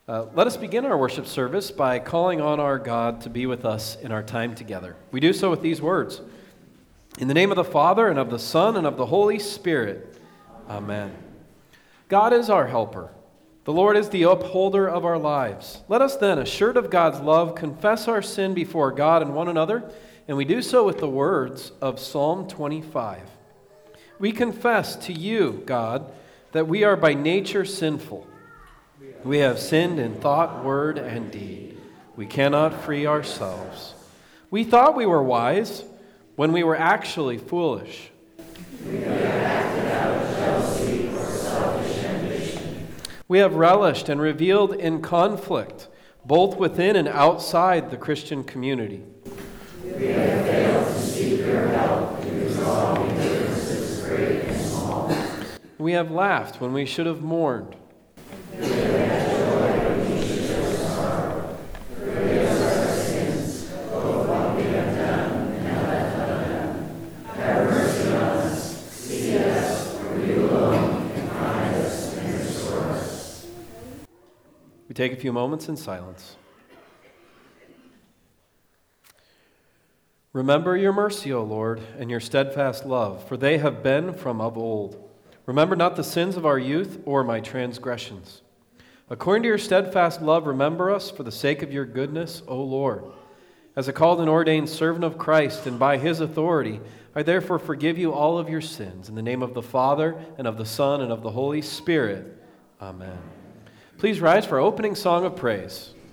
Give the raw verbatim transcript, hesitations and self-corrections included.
Uh, let us begin our worship service by calling on our God to be with us in our time together. We do so with these words. In the name of the Father, and of the Son, and of the Holy Spirit. Amen. God is our helper. The Lord is the upholder of our lives. Let us then, assured of God's love, confess our sin before God and one another, and we do so with the words of Psalm twenty-five. We confess to you, God, that we are by nature sinful. We have sinned in thought, word, and deed. We cannot free ourselves. We thought we were wise when we were actually foolish. We have acted out of jealousy or selfish ambition. We have relished and revealed in conflict, both within and outside the Christian community. We have failed to seek your help in resolving differences great and small. We have laughed when we should have mourned. We have had joy when we should have sorrow. Forgive us our sins, both what we have done and have left undone. Have mercy on us, see us for you alone, and find us and restore us. We take a few moments in silence. Remember your mercy, O Lord, and your steadfast love, for they have been from of old. Remember not the sins of our youth or my transgressions. According to your steadfast love, remember us for the sake of your goodness, O Lord. As a called and ordained servant of Christ, and by his authority, I therefore forgive you all of your sins. In the name of the Father, and of the Son, and of the Holy Spirit. Amen. Please rise for our opening song of praise.